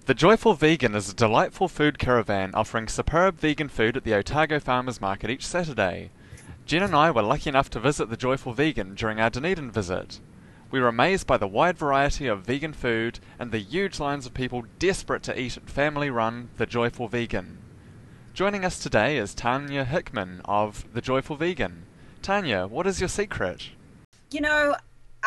The Joyful Vegan is a delightful food caravan offering superb vegan food at the Otago Farmers Market each Saturday. Jen and I were lucky enough to visit the Joyful Vegan during our Dunedin visit. We were amazed by the wide variety of vegan food and the huge lines of people desperate to eat at family-run The Joyful Vegan. Joining us today is Tanya Hickman of The Joyful Vegan. Tanya, what is your secret? You know,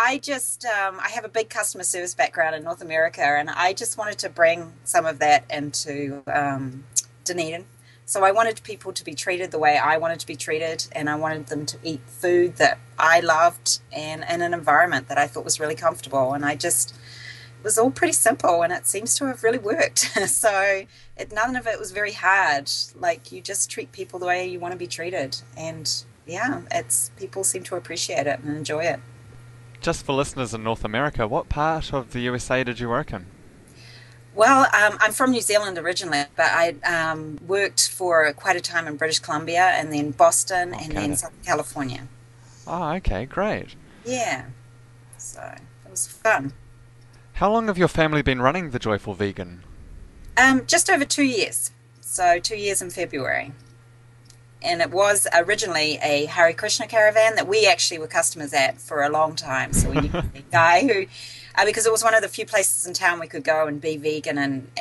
I have a big customer service background in North America, and I just wanted to bring some of that into Dunedin. So I wanted people to be treated the way I wanted to be treated, and I wanted them to eat food that I loved and in an environment that I thought was really comfortable. And it was all pretty simple, and it seems to have really worked. None of it was very hard. Like, you just treat people the way you want to be treated. And yeah, people seem to appreciate it and enjoy it. Just for listeners in North America, what part of the USA did you work in? Well, I'm from New Zealand originally, but I worked for quite a time in British Columbia and then Boston Oh, and then Canada. Southern California. Oh, okay, great. Yeah, so it was fun. How long have your family been running The Joyful Vegan? Just over 2 years, so 2 years in February. And it was originally a Hare Krishna caravan that we actually were customers at for a long time. So we knew a guy who, because it was one of the few places in town we could go and be vegan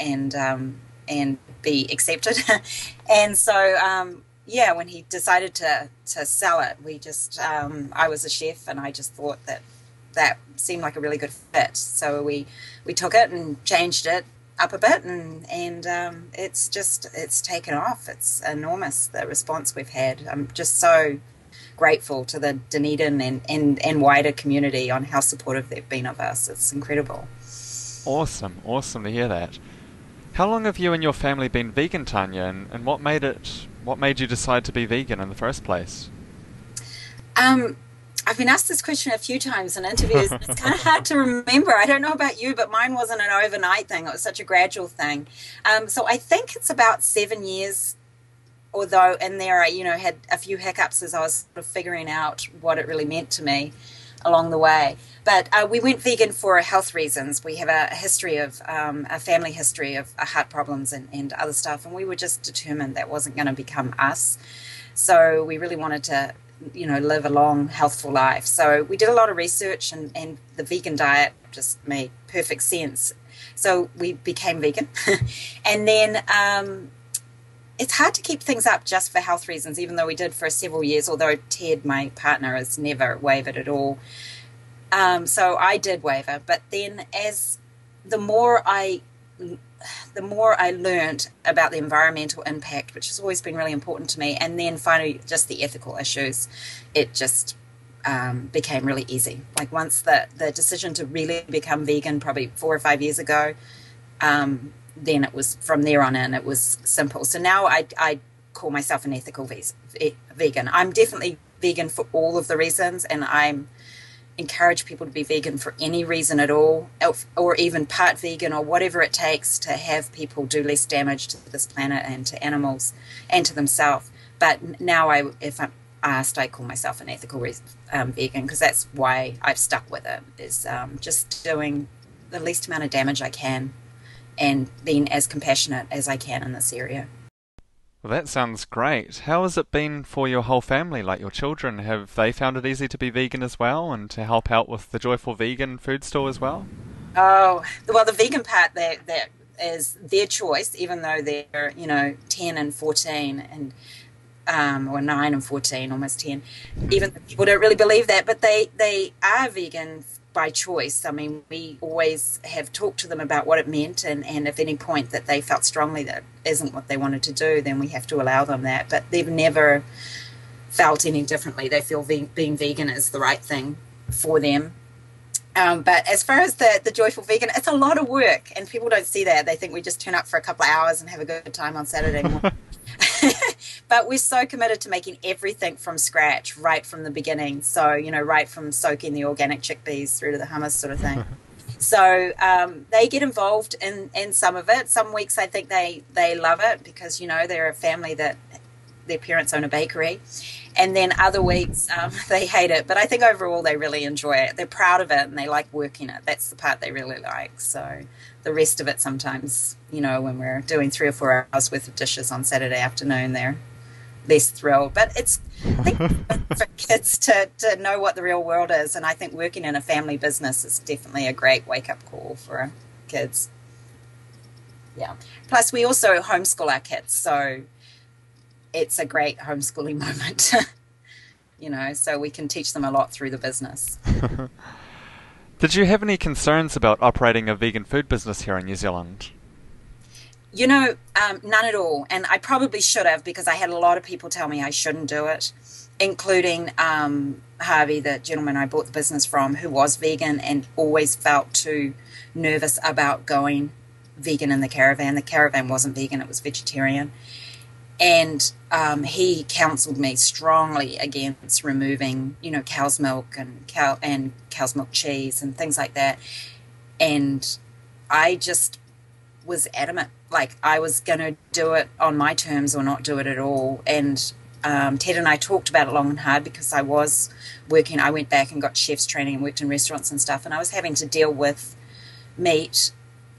and be accepted. And so yeah, when he decided to sell it, I was a chef, and I just thought that seemed like a really good fit. So we took it and changed it up a bit, and it's taken off. It's enormous, the response we've had. I'm just so grateful to the Dunedin and wider community on how supportive they've been of us. It's incredible. Awesome, awesome to hear that. How long have you and your family been vegan, Tanya, and what made you decide to be vegan in the first place? Um, I've been asked this question a few times in interviews. It's kind of hard to remember. I don't know about you, but mine wasn't an overnight thing. It was such a gradual thing. So I think it's about 7 years, although in there I, had a few hiccups as I was sort of figuring out what it really meant to me along the way. But we went vegan for health reasons. We have a family history of heart problems and other stuff, and we were just determined that wasn't going to become us. So we really wanted to live a long, healthful life. So we did a lot of research, and the vegan diet just made perfect sense. So we became vegan. And then it's hard to keep things up just for health reasons, even though we did for several years, although Ted, my partner, has never wavered at all. So I did waver. But then the more I learned about the environmental impact, which has always been really important to me, and then finally just the ethical issues, it just became really easy. Like, once the decision to really become vegan, probably 4 or 5 years ago, then it was, from there on in, it was simple. So now I call myself an ethical vegan. I'm definitely vegan for all of the reasons, and I'm encourage people to be vegan for any reason at all, or even part vegan, or whatever it takes to have people do less damage to this planet and to animals and to themselves. But now, if I'm asked, I call myself an ethical vegan, because that's why I've stuck with it, is just doing the least amount of damage I can and being as compassionate as I can in this area. Well, that sounds great. How has it been for your whole family, like your children? Have they found it easy to be vegan as well, and to help out with the Joyful Vegan food store as well? Oh, well, the vegan part, that is their choice, even though they're, 10 and 14, and or 9 and 14, almost 10. Even though people don't really believe that, but they are vegan by choice. I mean, we always have talked to them about what it meant, and if any point that they felt strongly that isn't what they wanted to do, then we have to allow them that. But they've never felt any differently. They feel being vegan is the right thing for them. But as far as the Joyful Vegan, it's a lot of work, and people don't see that. They think we just turn up for a couple of hours and have a good time on Saturday morning. But we're so committed to making everything from scratch, right from the beginning. So, right from soaking the organic chickpeas through to the hummus sort of thing. So they get involved in some of it. Some weeks I think they love it because, they're a family that their parents own a bakery. And then other weeks they hate it. But I think overall they really enjoy it. They're proud of it and they like working it. That's the part they really like. So the rest of it sometimes, when we're doing 3 or 4 hours worth of dishes on Saturday afternoon, they're less thrilled. But I think for kids to know what the real world is, and I think working in a family business is definitely a great wake-up call for kids. Yeah. Plus, we also homeschool our kids, so it's a great homeschooling moment, so we can teach them a lot through the business. Did you have any concerns about operating a vegan food business here in New Zealand? None at all. And I probably should have, because I had a lot of people tell me I shouldn't do it, including Harvey, the gentleman I bought the business from, who was vegan and always felt too nervous about going vegan in the caravan. The caravan wasn't vegan, it was vegetarian. And he counseled me strongly against removing, cow's milk and cow's milk cheese and things like that. And I just was adamant, like I was going to do it on my terms or not do it at all. And Ted and I talked about it long and hard, because I was working. I went back and got chef's training and worked in restaurants and stuff, and I was having to deal with meat.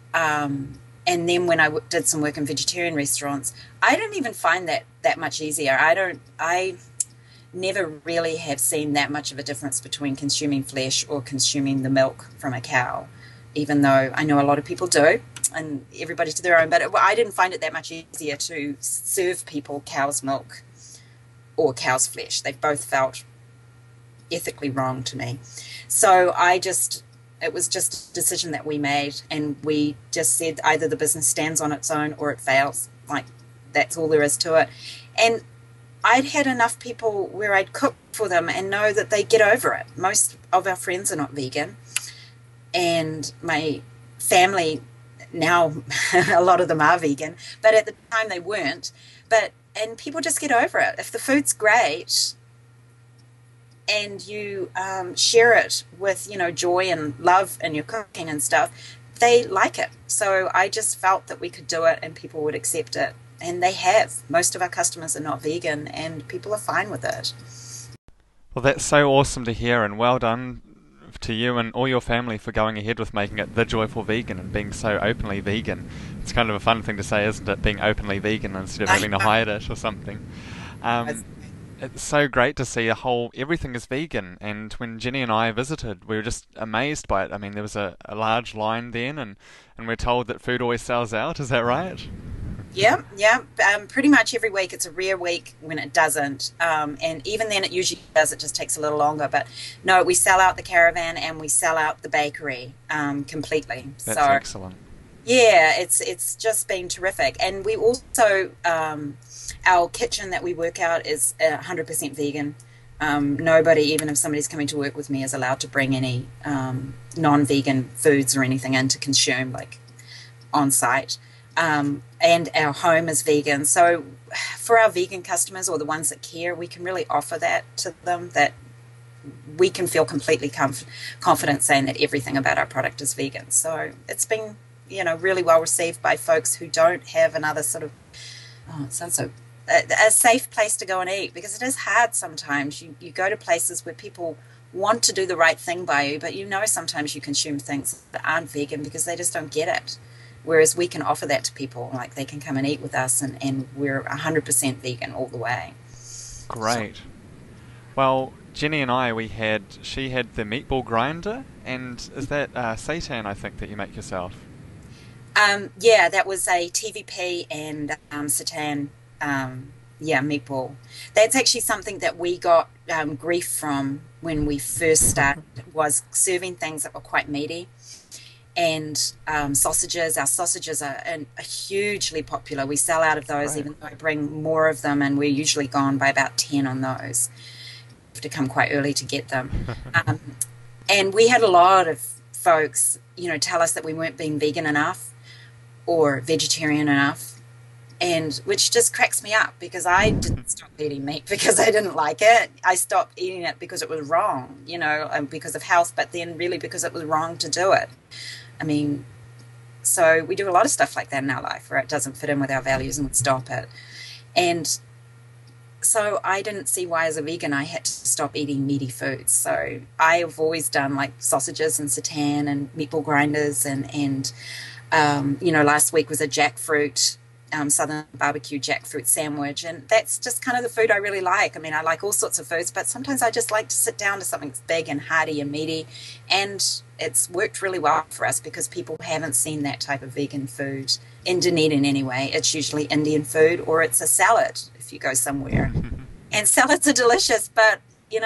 And then when I did some work in vegetarian restaurants, I didn't even find that much easier. I never really have seen that much of a difference between consuming flesh or consuming the milk from a cow, even though I know a lot of people do, and everybody to their own. But I didn't find it that much easier to serve people cow's milk or cow's flesh. They both felt ethically wrong to me. So it was just a decision that we made, and we just said either the business stands on its own or it fails. Like, that's all there is to it. And I'd had enough people where I'd cook for them and know that they get over it. Most of our friends are not vegan, and my family now, a lot of them are vegan, but at the time they weren't. And people just get over it. If the food's great and you share it with, joy and love in your cooking and stuff, they like it. So I just felt that we could do it and people would accept it. And they have. Most of our customers are not vegan, and people are fine with it. Well, that's so awesome to hear, and well done to you and all your family for going ahead with making it The Joyful Vegan and being so openly vegan. It's kind of a fun thing to say, isn't it? Being openly vegan instead of having to hide it or something. It's so great to see everything is vegan, and when Jenny and I visited, we were just amazed by it. I mean, there was a large line then, and we're told that food always sells out. Is that right? Yeah. Pretty much every week. It's a rare week when it doesn't. And even then it usually does. It just takes a little longer. But no, we sell out the caravan and we sell out the bakery completely. That's excellent. Yeah, it's just been terrific. And we also, our kitchen that we work out is 100% vegan. Nobody, even if somebody's coming to work with me, is allowed to bring any non-vegan foods or anything in to consume, like on site. And our home is vegan. So for our vegan customers, or the ones that care, we can really offer that to them, that we can feel completely confident saying that everything about our product is vegan. So it's been, really well received by folks who don't have another sort of, it sounds so, a safe place to go and eat, because it is hard sometimes. You go to places where people want to do the right thing by you, but sometimes you consume things that aren't vegan because they just don't get it. Whereas we can offer that to people, like they can come and eat with us, and we're 100% vegan all the way. Great. Well, Jenny and I, she had the meatball grinder, and is that seitan, I think, that you make yourself? Yeah, that was a TVP and seitan, meatball. That's actually something that we got grief from when we first started, was serving things that were quite meaty. And sausages. Our sausages are hugely popular. We sell out of those, right, even though I bring more of them, and we're usually gone by about 10 on those. You have to come quite early to get them. And we had a lot of folks, tell us that we weren't being vegan enough or vegetarian enough, and which just cracks me up, because I didn't stop eating meat because I didn't like it. I stopped eating it because it was wrong, because of health, but then really because it was wrong to do it. I mean, so we do a lot of stuff like that in our life where it doesn't fit in with our values and we stop it. And so I didn't see why, as a vegan, I had to stop eating meaty foods. So I've always done like sausages and seitan and meatball grinders and Last week was a jackfruit, southern barbecue jackfruit sandwich, and that's just kind of the food I really like. I mean, I like all sorts of foods, but sometimes I just like to sit down to something that's big and hearty and meaty, and it's worked really well for us because people haven't seen that type of vegan food in Dunedin anyway. It's usually Indian food, or it's a salad if you go somewhere. And salads are delicious, but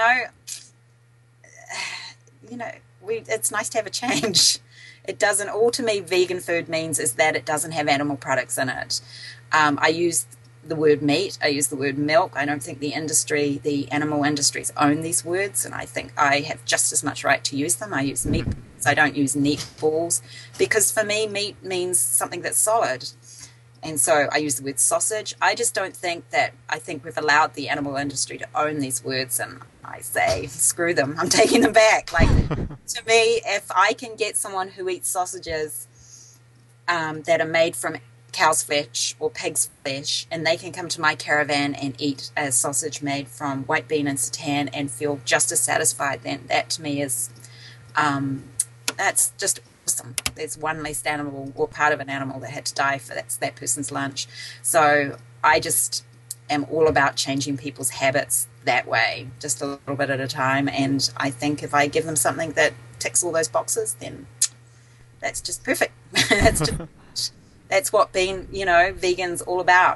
it's nice to have a change. It doesn't, all to me vegan food means is that it doesn't have animal products in it. I use the word meat, I use the word milk. I don't think the animal industries own these words, and I think I have just as much right to use them. I use meat, I don't use neat balls, because for me meat means something that's solid. And so I use the word sausage. I just don't think that, I think we've allowed the animal industry to own these words, and I say, screw them, I'm taking them back. Like, to me, if I can get someone who eats sausages that are made from cow's flesh or pig's flesh, and they can come to my caravan and eat a sausage made from white bean and seitan and feel just as satisfied, then that to me is, that's just awesome. There's one less animal or part of an animal that had to die for that person's lunch. So I just am all about changing people's habits that way, just a little bit at a time. And I think if I give them something that ticks all those boxes, then that's just perfect. That's what being, vegan's all about.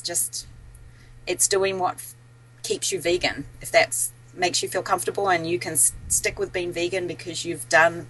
It's doing what keeps you vegan. If that makes you feel comfortable and you can stick with being vegan because you've done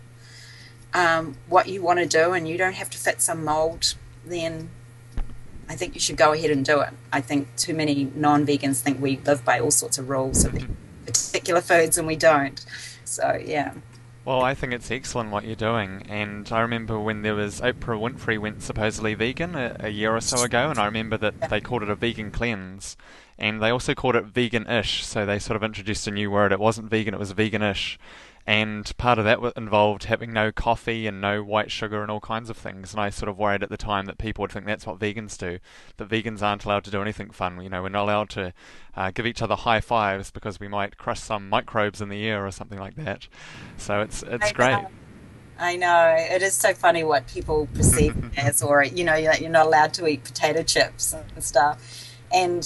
what you want to do and you don't have to fit some mold, then I think you should go ahead and do it. I think too many non-vegans think we live by all sorts of rules of particular foods, and we don't. So, yeah. Well, I think it's excellent what you're doing, and I remember when there was Oprah Winfrey went supposedly vegan a year or so ago, and I remember that they called it a vegan cleanse, and they also called it vegan-ish, so they sort of introduced a new word. It wasn't vegan, it was vegan-ish. And part of that involved having no coffee and no white sugar and all kinds of things. And I sort of worried at the time that people would think that's what vegans do, that vegans aren't allowed to do anything fun. We're not allowed to give each other high fives because we might crush some microbes in the air or something like that. So it's great. I know. It is so funny what people perceive as, or, you're not allowed to eat potato chips and stuff. And...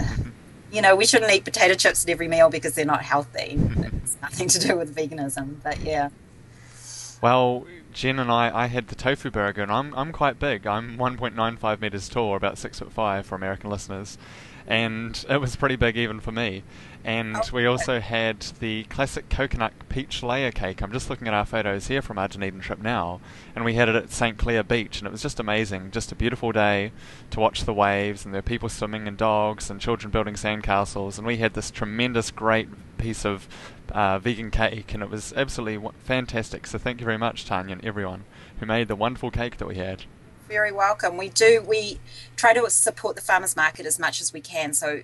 we shouldn't eat potato chips at every meal because they're not healthy. It's nothing to do with veganism, but yeah. Well, Jen and I had the tofu burger, and I'm quite big. I'm 1.95 meters tall, about 6'5" for American listeners, and it was pretty big even for me. And we also had the classic coconut peach layer cake. I'm just looking at our photos here from our Dunedin trip now, and we had it at St. Clair Beach, and it was just amazing. Just a beautiful day to watch the waves, and there were people swimming and dogs and children building sandcastles, and we had this tremendous, great piece of vegan cake, and it was absolutely fantastic. So thank you very much, Tanya, and everyone who made the wonderful cake that we had. Very welcome. We try to support the farmers market as much as we can. So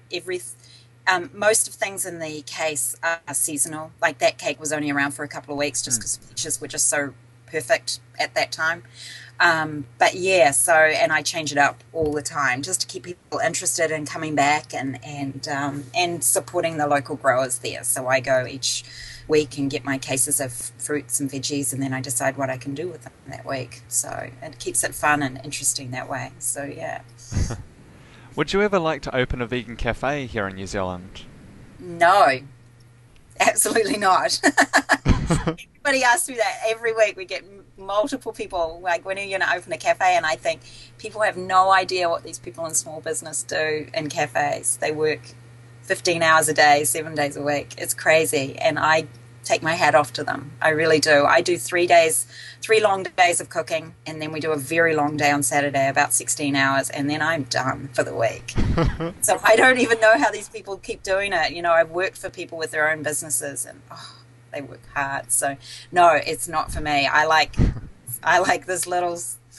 most of things in the case are seasonal. Like that cake was only around for a couple of weeks just because peaches were just so perfect at that time. But yeah, and I change it up all the time just to keep people interested in coming back and supporting the local growers there. So I go each week and get my cases of fruits and veggies, and then I decide what I can do with them that week. So it keeps it fun and interesting that way. So yeah. Would you ever like to open a vegan cafe here in New Zealand? No, absolutely not. Everybody asks me that every week. We get multiple people, like, when are you going to open a cafe? And I think people have no idea what these people in small business do in cafes. They work 15 hours a day, 7 days a week. It's crazy. And I take my hat off to them. I really do. I do 3 long days of cooking, and then we do a very long day on Saturday, about 16 hours, and then I'm done for the week. So I don't even know how these people keep doing it. I've worked for people with their own businesses, and they work hard. So no, it's not for me. I like this little,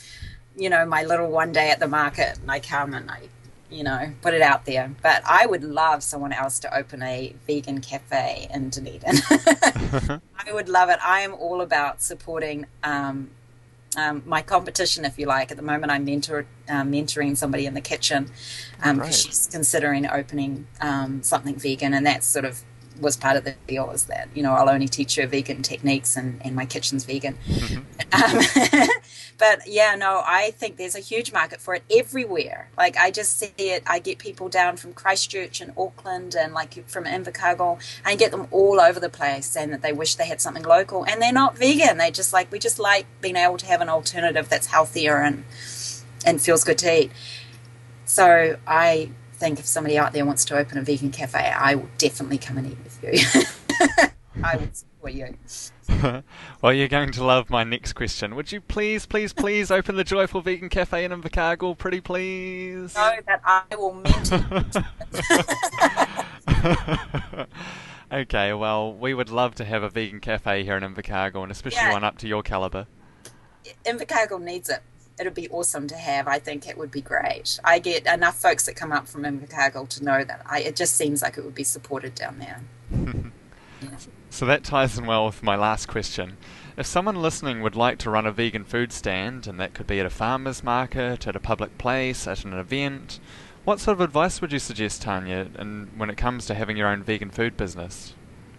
my little one day at the market, and I come and I put it out there. But I would love someone else to open a vegan cafe in Dunedin. I would love it. I am all about supporting my competition, if you like. At the moment, I'm mentoring somebody in the kitchen because she's considering opening something vegan, and that's sort of was part of the deal, is that, I'll only teach her vegan techniques, and my kitchen's vegan. Um, but yeah, no, I think there's a huge market for it everywhere. Like, I just see it. I get people down from Christchurch and Auckland and like from Invercargill. I get them all over the place saying that they wish they had something local, and they're not vegan. They just like, we just like being able to have an alternative that's healthier and feels good to eat. So I think if somebody out there wants to open a vegan cafe, I will definitely come and eat with you. I would support you. Well, you're going to love my next question. Would you please, please, please open the Joyful Vegan Cafe in Invercargill, pretty please? Know that I will meet you. Okay, well, we would love to have a vegan cafe here in Invercargill, and especially one up to your calibre. Invercargill needs it. It'd be awesome to have. I think it would be great. I get enough folks that come up from Invercargill to know that it just seems like it would be supported down there. Yeah. So that ties in well with my last question. If someone listening would like to run a vegan food stand, and that could be at a farmer's market, at a public place, at an event, what sort of advice would you suggest, Tanya, when it comes to having your own vegan food business?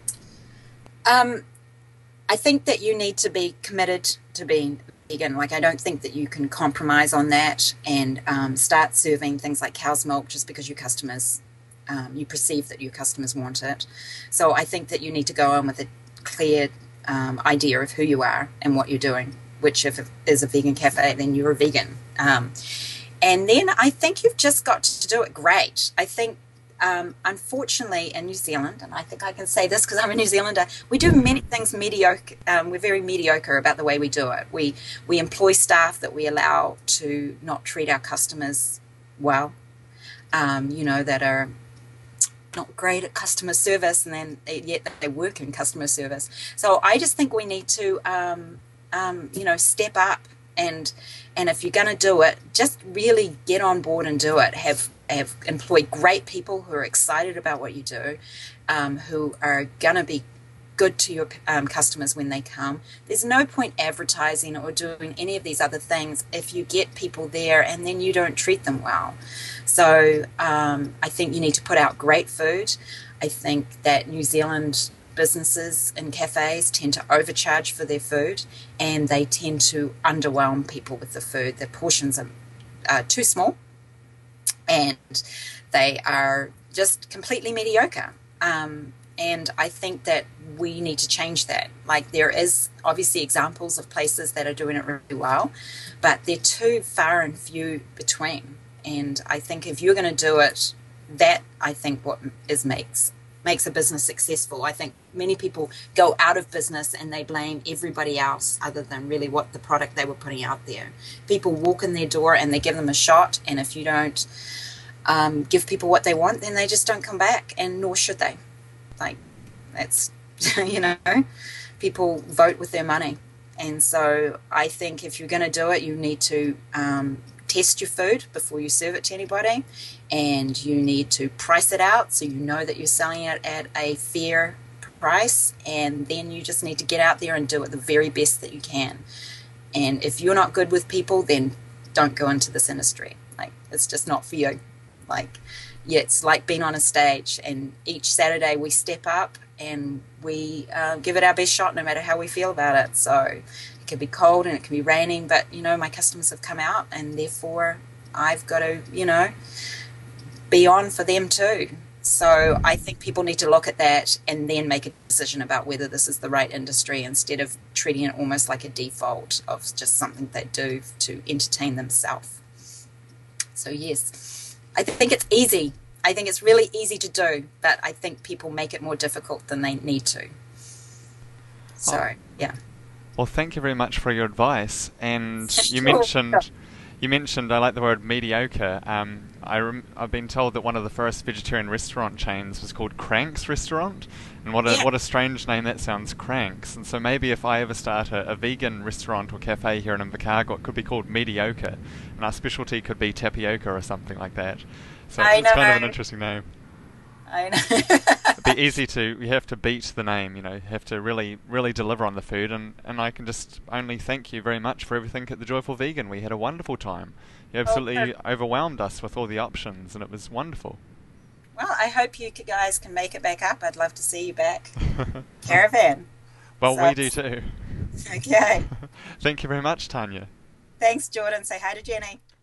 I think that you need to be committed to being vegan. Like, I don't think that you can compromise on that and start serving things like cow's milk just because your customers, you perceive that your customers want it. So I think that you need to go on with a clear idea of who you are and what you're doing, which if it is a vegan cafe, then you're a vegan. And then I think you've just got to do it great. I think, unfortunately, in New Zealand, and I think I can say this because I'm a New Zealander, we do many things mediocre. We're very mediocre about the way we do it. We employ staff that we allow to not treat our customers well, that are not great at customer service, and then yet they work in customer service. So I just think we need to, step up, and if you're going to do it, just really get on board and do it. Have employ great people who are excited about what you do, who are going to be good to your customers when they come. There's no point advertising or doing any of these other things if you get people there and then you don't treat them well. So I think you need to put out great food. I think that New Zealand businesses and cafes tend to overcharge for their food, and they tend to underwhelm people with the food. The portions are too small, and they are just completely mediocre. And I think that we need to change that. Like, there is obviously examples of places that are doing it really well, but they're too far and few between. And I think if you're going to do it, that I think what makes a business successful. I think many people go out of business and they blame everybody else other than really what the product they were putting out there. People walk in their door and they give them a shot, and if you don't give people what they want, then they just don't come back, and nor should they. Like, that's, people vote with their money. And so I think if you're going to do it, you need to test your food before you serve it to anybody, and you need to price it out so you know that you're selling it at a fair price, and then you just need to get out there and do it the very best that you can. And if you're not good with people, then don't go into this industry. Like, it's just not for you. Like, yeah, it's like being on a stage, and each Saturday we step up and we give it our best shot no matter how we feel about it. So it can be cold and it can be raining, but, my customers have come out, and therefore I've got to, be on for them too. So I think people need to look at that and then make a decision about whether this is the right industry, instead of treating it almost like a default of just something they do to entertain themselves. So yes, I think it's easy. I think it's really easy to do, but I think people make it more difficult than they need to. So, yeah. Well, thank you very much for your advice. And you Sure. mentioned, I like the word mediocre. I've been told that one of the first vegetarian restaurant chains was called Cranks Restaurant, and what a strange name that sounds, Cranks. And so maybe if I ever start a vegan restaurant or cafe here in Invercargill, it could be called Mediocre, and our specialty could be tapioca or something like that. So it's kind of an interesting name. I know. It'd be easy you have to beat the name, you have to really, really deliver on the food, and I can just only thank you very much for everything at the Joyful Vegan. We had a wonderful time. You absolutely overwhelmed us with all the options, and it was wonderful. Well, I hope you guys can make it back up. I'd love to see you back. Caravan. Well, So, we do too. okay. Thank you very much, Tanya. Thanks, Jordan. Say hi to Jenny.